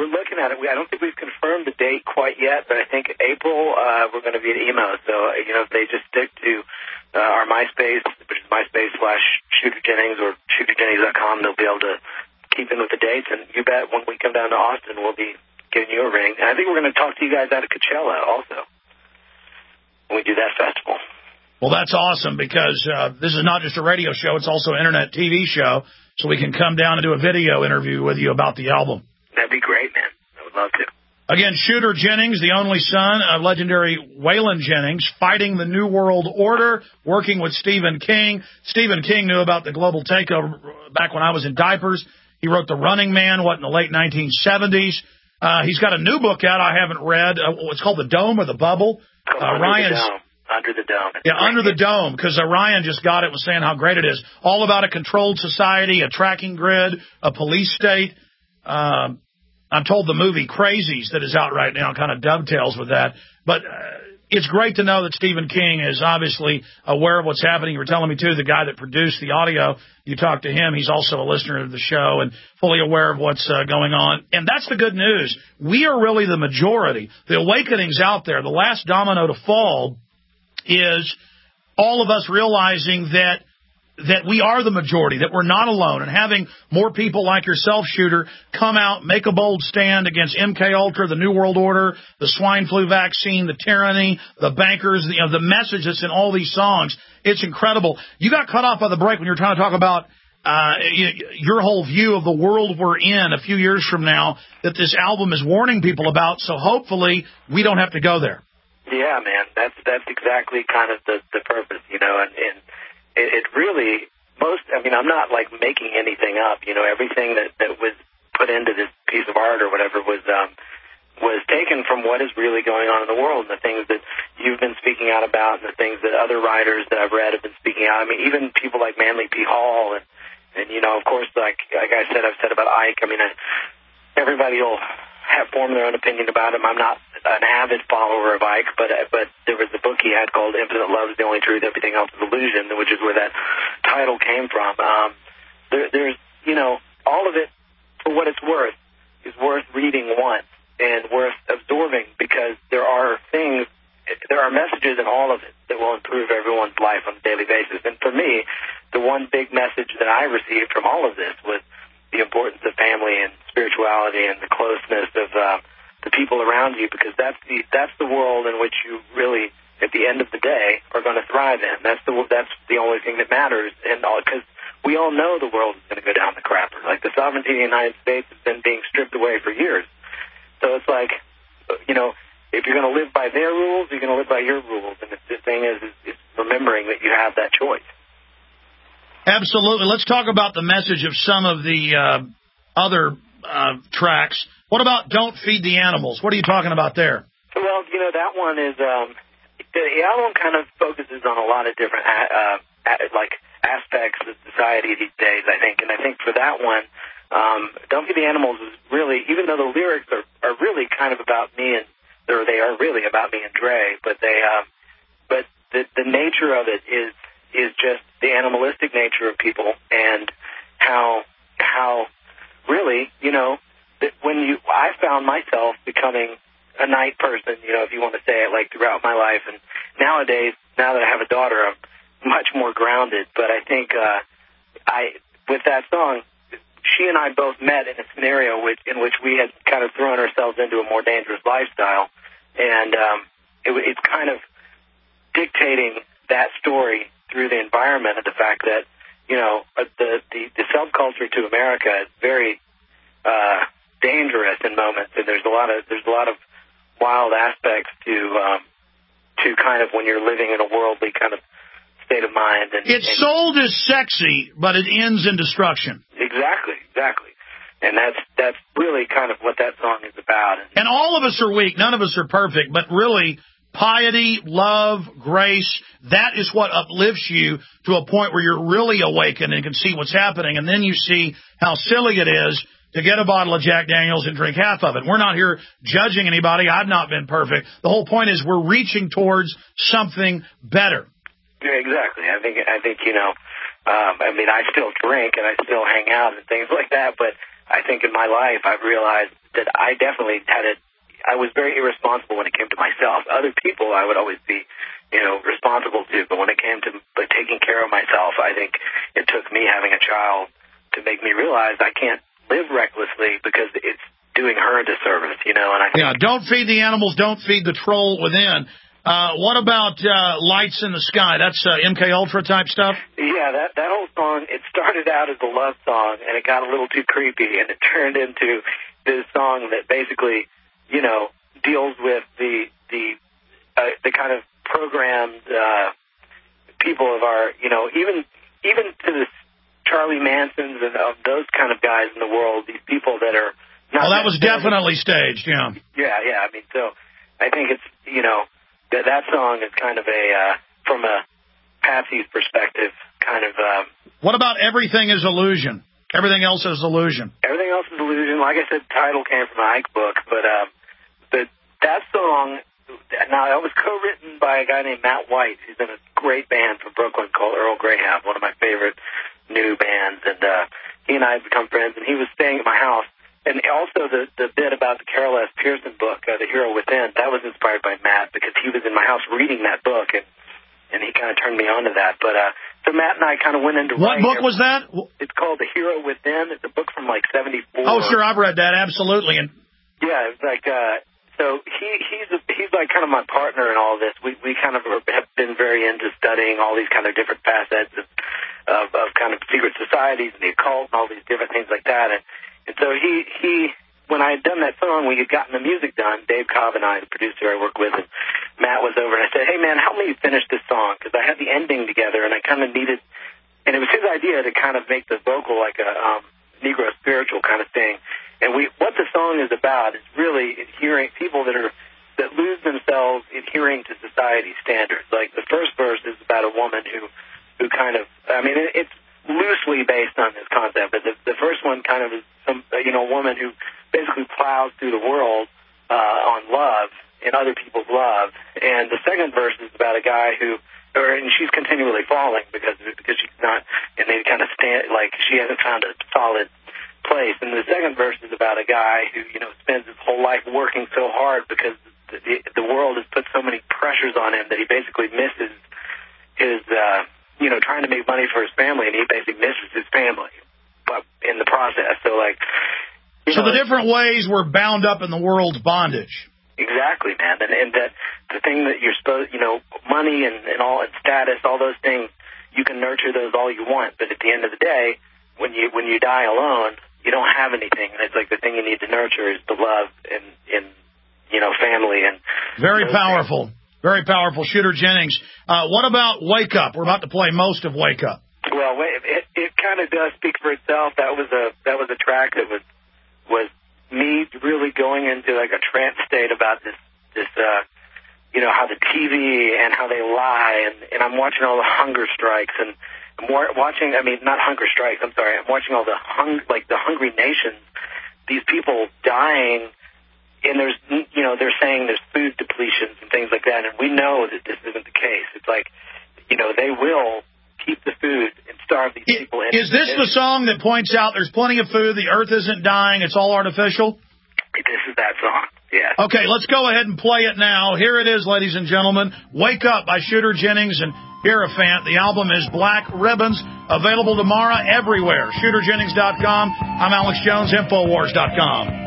S12: I don't think we've confirmed the date quite yet, but I think April we're going to be at emo. So if they just stick to our MySpace, which is MySpace/Shooter Jennings or ShooterJennings.com, they'll be able to keep in with the dates. And you bet, when we come down to Austin, we'll be giving you a ring. And I think we're going to talk to you guys out of Coachella also when we do that festival.
S2: Well, that's awesome, because this is not just a radio show. It's also an internet TV show, so we can come down and do a video interview with you about the album.
S12: That'd be great, man. I would love to.
S2: Again, Shooter Jennings, the only son of legendary Waylon Jennings, fighting the New World Order, working with Stephen King. Stephen King knew about the global takeover back when I was in diapers. He wrote The Running Man, in the late 1970s. He's got a new book out I haven't read. It's called The Dome or The Bubble.
S12: Under the Dome.
S2: Yeah, Under the Dome, because Ryan just got it, was saying how great it is. All about a controlled society, a tracking grid, a police state. I'm told the movie Crazies that is out right now kind of dovetails with that. But it's great to know that Stephen King is obviously aware of what's happening. You were telling me, too, the guy that produced the audio, you talked to him. He's also a listener of the show and fully aware of what's going on. And that's the good news. We are really the majority. The awakening's out there. The last domino to fall is all of us realizing that we are the majority, that we're not alone, and having more people like yourself, Shooter, come out, make a bold stand against MKUltra, the New World Order, the swine flu vaccine, the tyranny, the bankers, the message that's in all these songs. It's incredible. You got cut off by the break when you were trying to talk about your whole view of the world we're in a few years from now that this album is warning people about, so hopefully we don't have to go there.
S12: Yeah, man, that's exactly kind of the purpose, and it really I'm not like making anything up, everything that was put into this piece of art or whatever was taken from what is really going on in the world, and the things that you've been speaking out about, and the things that other writers that I've read have been speaking out. I mean, even people like Manly P. Hall and of course, like I said, I've said about Ike. Everybody will form their own opinion about him. I'm not an avid follower of Ike, but there was a book he had called Infinite Love is the Only Truth, Everything Else is Illusion, which is where that title came from. There's all of it, for what it's worth, is worth reading once and worth absorbing, because there are messages in all of it that will improve everyone's life on a daily basis. And for me, the one big message that I received from all of this was the importance of family and spirituality and the closeness of the people around you, because that's the world in which you really, at the end of the day, are going to thrive in. That's the only thing that matters, and because we all know the world is going to go down the crapper. Like, the sovereignty of the United States has been being stripped away for years. So it's like, if you're going to live by their rules, you're going to live by your rules. And the thing is remembering that you have that choice.
S2: Absolutely. Let's talk about the message of some of the other tracks. What about Don't Feed the Animals? What are you talking about there?
S12: Well, that one is the album kind of focuses on a lot of different aspects of society these days, I think. And I think for that one, Don't Feed the Animals is really, even though the lyrics are really kind of about me, or they are really about me and Dre, but the nature of it is just the animalistic nature of people, and how really, that I found myself becoming a night person, if you want to say it, like throughout my life. And nowadays, now that I have a daughter, I'm much more grounded. But I think with that song, she and I both met in a scenario in which we had kind of thrown ourselves into a more dangerous lifestyle, and it's kind of dictating that story through the environment of the fact that the subculture to America is very dangerous in moments, and there's a lot of wild aspects to kind of when you're living in a worldly kind of state of mind. And
S2: it's sold as sexy, but it ends in destruction.
S12: Exactly. And that's really kind of what that song is about.
S2: And all of us are weak. None of us are perfect, but really, piety, love, grace, that is what uplifts you to a point where you're really awakened and can see what's happening. And then you see how silly it is to get a bottle of Jack Daniels and drink half of it. We're not here judging anybody. I've not been perfect. The whole point is we're reaching towards something better.
S12: Yeah, exactly. I think I still drink and I still hang out and things like that, but I think in my life I've realized that I definitely I was very irresponsible when it came to myself. Other people I would always be, responsible to, but when it came to taking care of myself, I think it took me having a child to make me realize I can't live recklessly because it's doing her a disservice, and I think...
S2: Yeah, don't feed the animals, don't feed the troll within. What about Lights in the Sky? That's MK Ultra type stuff?
S12: Yeah, that whole song, it started out as a love song, and it got a little too creepy, and it turned into this song that basically, deals with the kind of programmed people of our, even to the Charlie Mansons and of those kind of guys in the world, these people that are not...
S2: Well, that was definitely staged, yeah.
S12: Yeah, I mean, so I think it's, that song is kind of from a Patsy's perspective, kind of...
S2: What about Everything is Illusion? Everything Else is Illusion.
S12: Everything Else is Illusion. Like I said, the title came from an Ike book, but that song, now that was co-written by a guy named Matt White, who's in a great band from Brooklyn called Earl Greyhound, one of my favorite new bands, and he and I have become friends, and he was staying at my house. And also the bit about the Carol S. Pearson book, The Hero Within, that was inspired by Matt because he was in my house reading that book, and he kind of turned me on to that. But so Matt and I kind of went into
S2: What book was that?
S12: It's called The Hero Within. It's a book from like 1974.
S2: Oh, sure, I've read that, absolutely. And
S12: yeah, it's like so he's like kind of my partner in all this. We kind of have been very into studying all these kind of different facets of kind of secret societies and the occult and all these different things like that. And so he when I had done that song, we had gotten the music done, Dave Cobb and I, the producer I work with, and Matt was over, and I said, hey, man, help me finish this song, because I had the ending together, and I kind of needed, and it was his idea to kind of make the vocal like a Negro spiritual kind of thing. And what the song is about is really adhering, people that lose themselves adhering to society standards. Like the first verse is about a woman who kind of, I mean, it's loosely based on this concept, but the first one kind of is some, a woman who basically plows through the world on love and other people's love. And the second verse is about a guy and she's continually falling because she's not, and they kind of stand, like she hasn't found a solid place. And the second verse is about a guy who, spends his whole life working so hard because the world has put so many pressures on him that he basically misses his, trying to make money for his family, and he basically misses his family, but in the process. So, like,
S2: so the different ways we're bound up in the world's bondage.
S12: Exactly, man. And that the thing that you're supposed, money and all, and status, all those things, you can nurture those all you want, but at the end of the day, when you die alone, you don't have anything, and it's like the thing you need to nurture is the love and family and
S2: very powerful. Things. Very powerful. Shooter Jennings. What about Wake Up? We're about to play most of Wake Up.
S12: Well, it kind of does speak for itself. That was a track that was me really going into like a trance state about this how the TV and how they lie, and I'm watching all the hunger strikes, and I'm watching, not hunger strikes, I'm sorry, I'm watching all the hungry nations, these people dying, and there's, they're saying there's food depletions and things like that, and we know that this isn't the case. It's like, they will keep the food and starve these people.
S2: Is this the song that points out there's plenty of food, the earth isn't dying, it's all artificial?
S12: This is that song, yeah.
S2: Okay, let's go ahead and play it now. Here it is, ladies and gentlemen. Wake Up by Shooter Jennings and Hierophant. The album is Black Ribbons, available tomorrow everywhere. ShooterJennings.com. I'm Alex Jones, Infowars.com.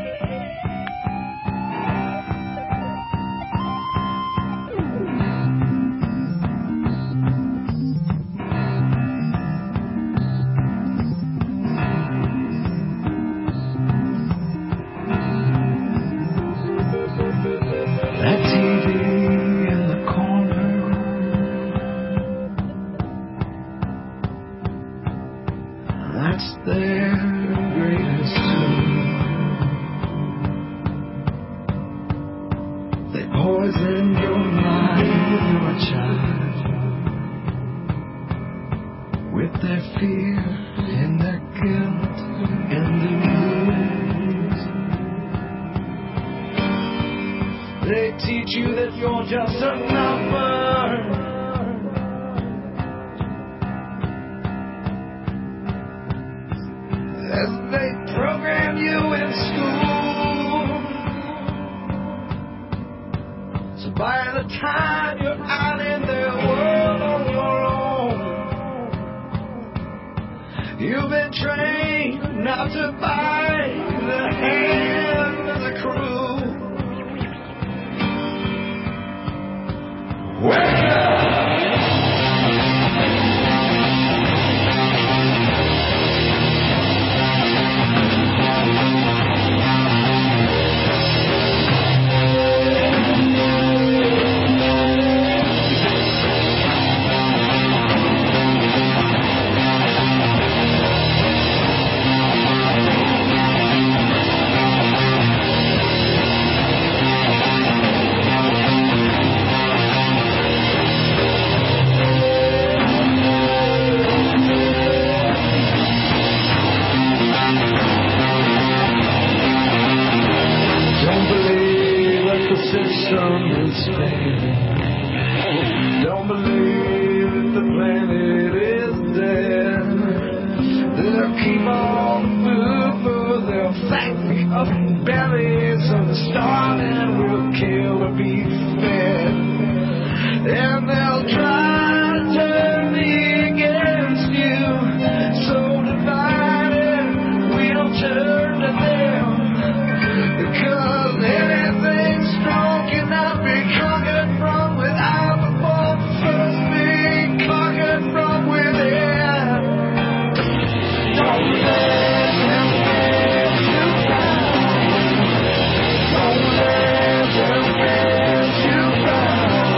S11: as they program you in school. So by the time you're out in their world on your own, you've been trained not to bite the hand of the crew. Wake up! Don't believe that the planet is dead. They'll keep all the food for their fat up bellies on the star and will kill or be fed. And they'll try to turn me against you. So divided, we don't turn to them. Because anything strong cannot be conquered from without before first being conquered from within. Don't let them get you down. Don't let them get you down.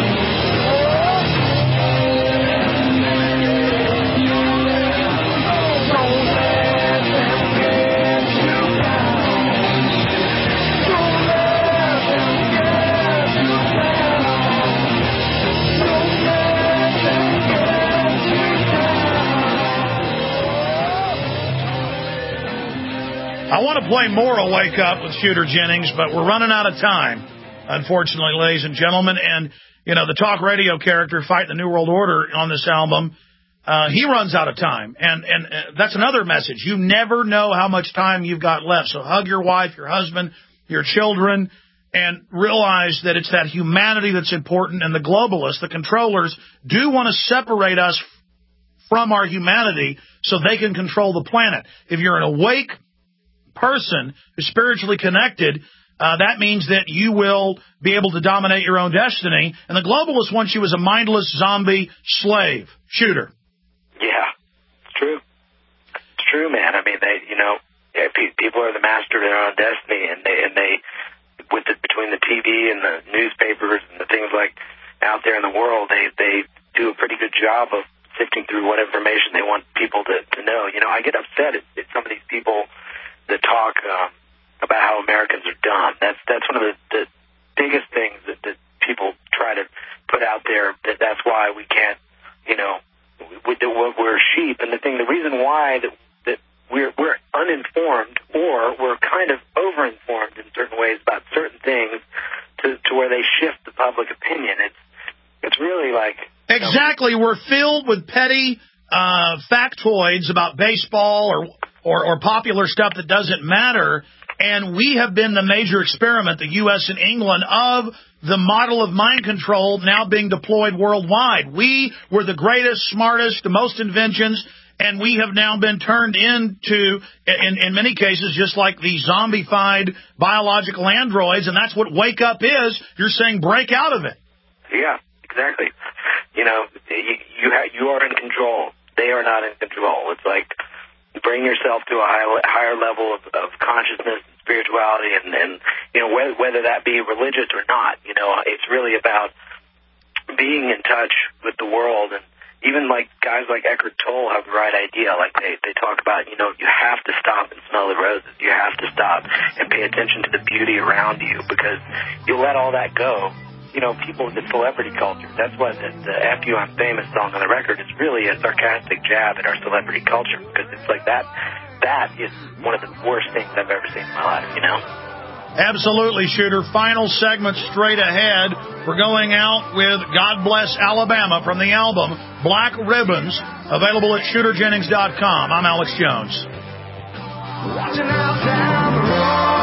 S11: Don't let them get you down.
S2: I want to play more of Wake Up with Shooter Jennings, but we're running out of time, unfortunately, ladies and gentlemen. And, you know, the talk radio character, Fight the New World Order, on this album, he runs out of time. And that's another message. You never know how much time you've got left. So hug your wife, your husband, your children, and realize that it's that humanity that's important. And the globalists, the controllers, do want to separate us from our humanity so they can control the planet. If you're an awake person who's spiritually connected, that means that you will be able to dominate your own destiny. And the globalists want you as a mindless zombie slave. Shooter.
S12: Yeah, it's true. It's true, man. I mean, people are the master of their own destiny, and they between the TV and the newspapers and the things like out there in the world, they do a pretty good job of sifting through what information they want people to know. You know, I get upset at some of these people that talk about how Americans are dumb. That's one of the biggest things that people try to put out there. That's why we can't, we're sheep. And the reason why that we're uninformed, or we're kind of overinformed in certain ways about certain things to where they shift the public opinion. It's really like
S2: exactly. We're filled with petty factoids about baseball or popular stuff that doesn't matter, and we have been the major experiment, the U.S. and England, of the model of mind control now being deployed worldwide. We were the greatest, smartest, the most inventions, and we have now been turned into, in many cases, just like the zombified biological androids, and that's what Wake Up is. You're saying break out of it.
S12: Yeah, exactly. You know, you are in control. They are not in control. It's like bring yourself to a higher level of consciousness and spirituality, and whether that be religious or not. It's really about being in touch with the world. And even like guys like Eckhart Tolle have the right idea. Like they talk about, you have to stop and smell the roses. You have to stop and pay attention to the beauty around you, because you let all that go. People in the celebrity culture, that's why the F You I'm Famous song on the record is really a sarcastic jab at our celebrity culture, because it's like that is one of the worst things I've ever seen in my life,
S2: Absolutely, Shooter. Final segment straight ahead. We're going out with God Bless Alabama from the album Black Ribbons, available at ShooterJennings.com. I'm Alex Jones.
S11: Watching out down the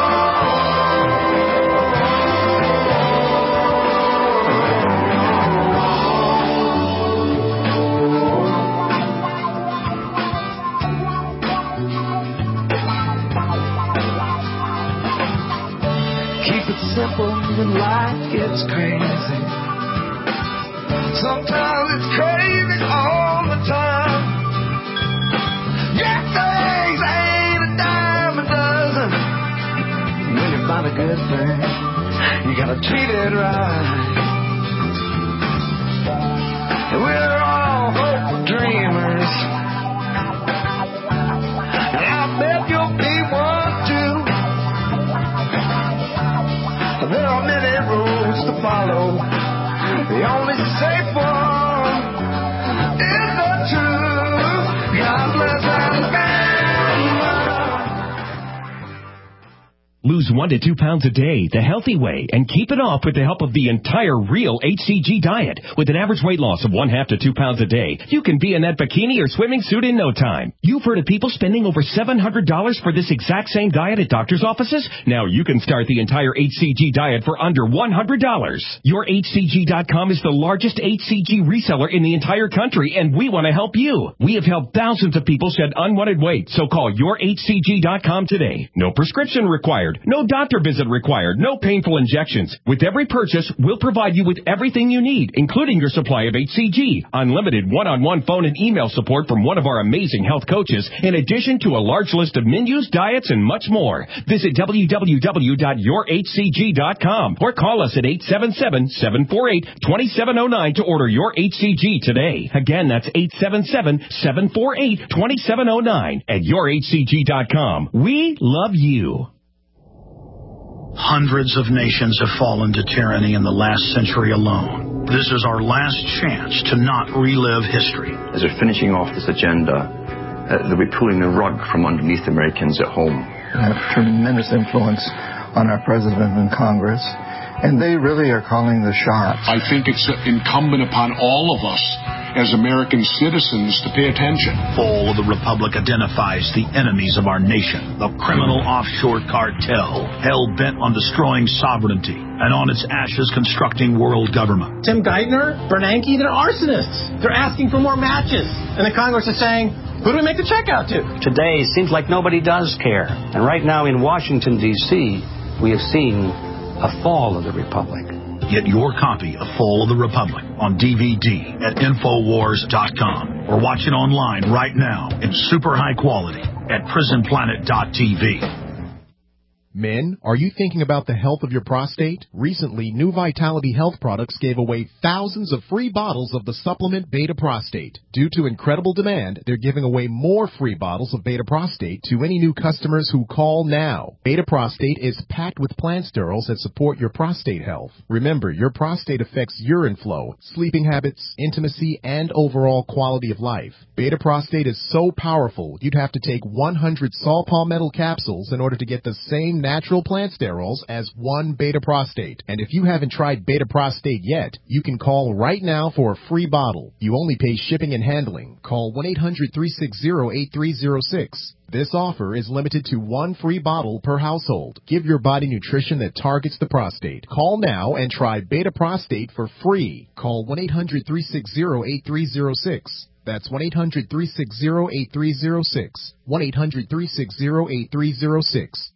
S11: simple when life gets crazy. Sometimes it's crazy all the time. Yeah, things ain't a dime a dozen. When you find a good thing, you gotta treat it right. And we're all hope dreamers, and I bet you'll be one too. There are many rules to follow. The only safe one is the truth. God bless Alabama.
S15: Lose 1 to 2 pounds a day the healthy way and keep it off with the help of the entire Real HCG diet. With an average weight loss of 1/2 to 2 pounds a day, you can be in that bikini or swimming suit in no time. You've heard of people spending over $700 for this exact same diet at doctor's offices? Now you can start the entire HCG diet for under $100. YourHCG.com is the largest HCG reseller in the entire country, and we want to help you. We have helped thousands of people shed unwanted weight, so call YourHCG.com today. No prescription required. No doctor visit required. No painful injections. With every purchase, we'll provide you with everything you need, including your supply of HCG, unlimited one-on-one phone and email support from one of our amazing health coaches, in addition to a large list of menus, diets, and much more. Visit www.yourhcg.com or call us at 877-748-2709 to order your HCG today. Again, that's 877-748-2709 at yourhcg.com. We love you.
S2: Hundreds of nations have fallen to tyranny in the last century alone. This is our last chance to not relive history.
S4: As they're finishing off this agenda, they'll be pulling the rug from underneath Americans at home.
S5: They have tremendous influence on our president and Congress, and they really are calling the shots.
S6: I think it's incumbent upon all of us as American citizens to pay attention.
S2: Fall of the Republic identifies the enemies of our nation, the criminal offshore cartel, hell-bent on destroying sovereignty, and on its ashes constructing world government.
S7: Tim Geithner, Bernanke, they're arsonists. They're asking for more matches. And the Congress is saying, who do we make the check out to?
S8: Today, it seems like nobody does care. And right now in Washington, D.C., we have seen a fall of the Republic.
S2: Get your copy of Fall of the Republic on DVD at Infowars.com or watch it online right now in super high quality at PrisonPlanet.tv.
S21: Men, are you thinking about the health of your prostate? Recently, New Vitality Health Products gave away thousands of free bottles of the supplement Beta Prostate. Due to incredible demand, they're giving away more free bottles of Beta Prostate to any new customers who call now. Beta Prostate is packed with plant sterols that support your prostate health. Remember, your prostate affects urine flow, sleeping habits, intimacy, and overall quality of life. Beta Prostate is so powerful, you'd have to take 100 saw palmetto capsules in order to get the same natural plant sterols as one Beta Prostate. And if you haven't tried Beta Prostate yet, you can call right now for a free bottle. You only pay shipping and handling. Call 1-800-360-8306. This offer is limited to one free bottle per household. Give your body nutrition that targets the prostate. Call now and try Beta Prostate for free. Call 1-800-360-8306. That's 1-800-360-8306. 1-800-360-8306.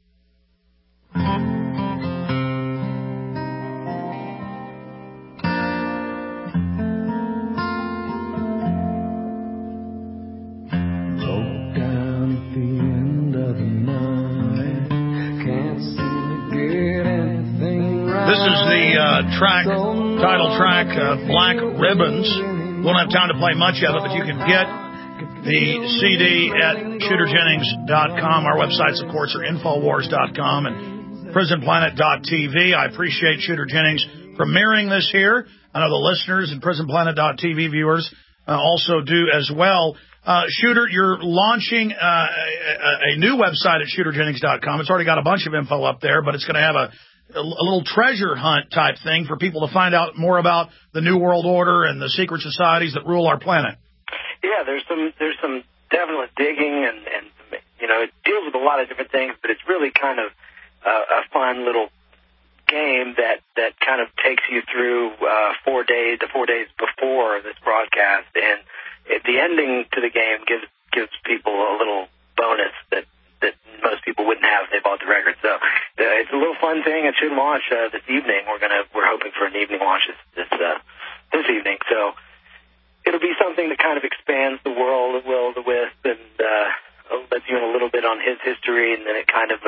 S2: This is the title track, Black Ribbons. Won't have time to play much of it, but you can get the CD at ShooterJennings.com. Our websites, of course, are Infowars.com and PrisonPlanet.tv. I appreciate Shooter Jennings premiering this here. I know the listeners and PrisonPlanet.tv viewers also do as well. Shooter, you're launching a new website at ShooterJennings.com. It's already got a bunch of info up there, but it's going to have a little treasure hunt type thing for people to find out more about the New World Order and the secret societies that rule our planet.
S12: Yeah, there's some definite digging, and you know, it deals with of different things, but it's really kind of a fun little game that kind of takes you through the 4 days before this broadcast, and the ending to the game gives people a little bonus that most people wouldn't have if they bought the record. So it's a little fun thing. It should launch this evening. We're hoping for an evening launch this evening. So it'll be something that kind of expands the world of Will of the Wisp and lets you in a little bit on his history, and then it kind of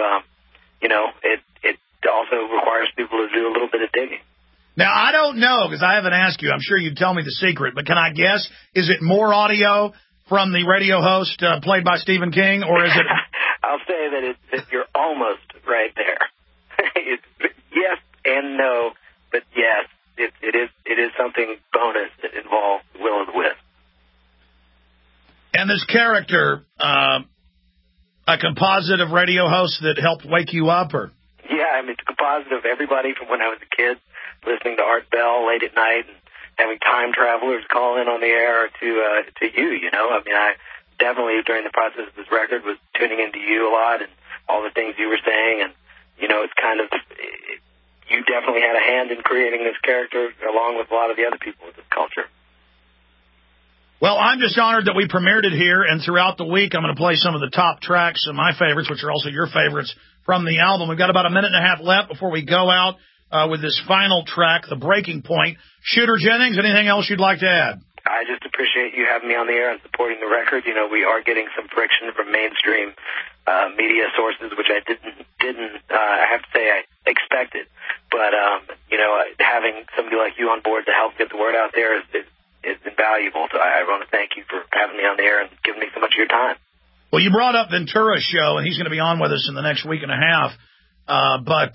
S12: it also requires people to do a little bit of digging.
S2: Now, I don't know, because I haven't asked you. I'm sure you'd tell me the secret, but can I guess? Is it more audio from the radio host played by Stephen King, or is it...
S12: I'll say that you're almost right there. Yes and no, but yes, it is something bonus that involves Will of the Wisp.
S2: And this character, a composite of radio hosts that helped wake you up, or...
S12: Yeah, I mean, it's a composite of everybody from when I was a kid, listening to Art Bell late at night and having time travelers call in on the air to you, you know. I mean, I definitely, during the process of this record, was tuning into you a lot and all the things you were saying. And, you know, it's kind of, you definitely had a hand in creating this character along with a lot of the other people in this culture.
S2: Well, I'm just honored that we premiered it here, and throughout the week I'm going to play some of the top tracks of my favorites, which are also your favorites, from the album. We've got about a minute and a half left before we go out with this final track, The Breaking Point. Shooter Jennings, anything else you'd like to add?
S12: I just appreciate you having me on the air and supporting the record. You know, we are getting some friction from mainstream media sources, which I didn't I have to say I expected. But, you know, having somebody like you on board to help get the word out there is invaluable. So I want to thank you for having me on the air and giving me so much of your time. Well,
S2: you brought up Ventura's show, and he's going to be on with us in the next week and a half. But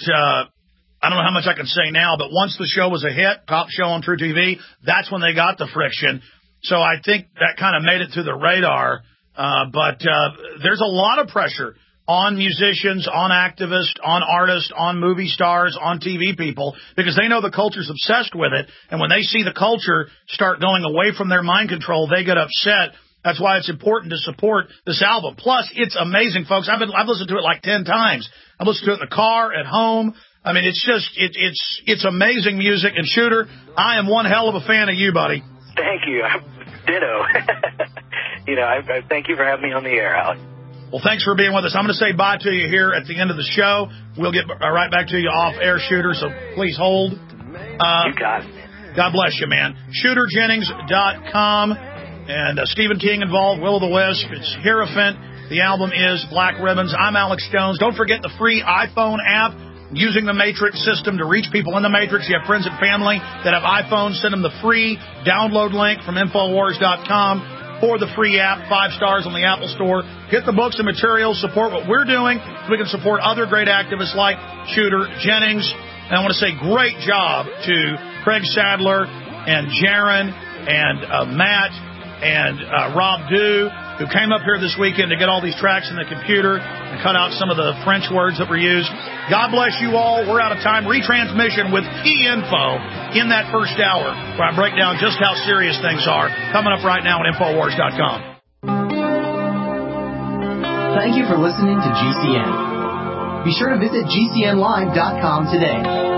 S2: I don't know how much I can say now, but once the show was a hit, top show on True TV, that's when they got the friction. So I think that kind of made it through the radar. But there's a lot of pressure on musicians, on activists, on artists, on movie stars, on TV people, because they know the culture's obsessed with it. And when they see the culture start going away from their mind control, they get upset. That's why it's important to support this album. Plus, it's amazing, folks. I've listened to it like 10 times. I've listened to it in the car, at home. I mean, it's just, it's amazing music. And Shooter, I am one hell of a fan of you, buddy.
S12: Thank you. Ditto. You know, I thank you for having me on the air, Alex.
S2: Well, thanks for being with us. I'm going to say bye to you here at the end of the show. We'll get right back to you off air, Shooter, so please hold.
S12: You got it.
S2: God bless you, man. ShooterJennings.com. And Stephen King involved, Will of the Wisp. It's Hierophant. The album is Black Ribbons. I'm Alex Jones. Don't forget the free iPhone app. Using the Matrix system to reach people in the Matrix. You have friends and family that have iPhones. Send them the free download link from Infowars.com for the free app. 5 stars on the Apple Store. Get the books and materials. Support what we're doing. We can support other great activists like Shooter Jennings. And I want to say great job to Craig Sadler and Jaron and Matt and Rob Dew, who came up here this weekend to get all these tracks in the computer and cut out some of the French words that were used. God bless you all. We're out of time. Retransmission with key info in that first hour, where I break down just how serious things are, coming up right now on Infowars.com.
S3: Thank you for listening to GCN. Be sure to visit GCNlive.com today.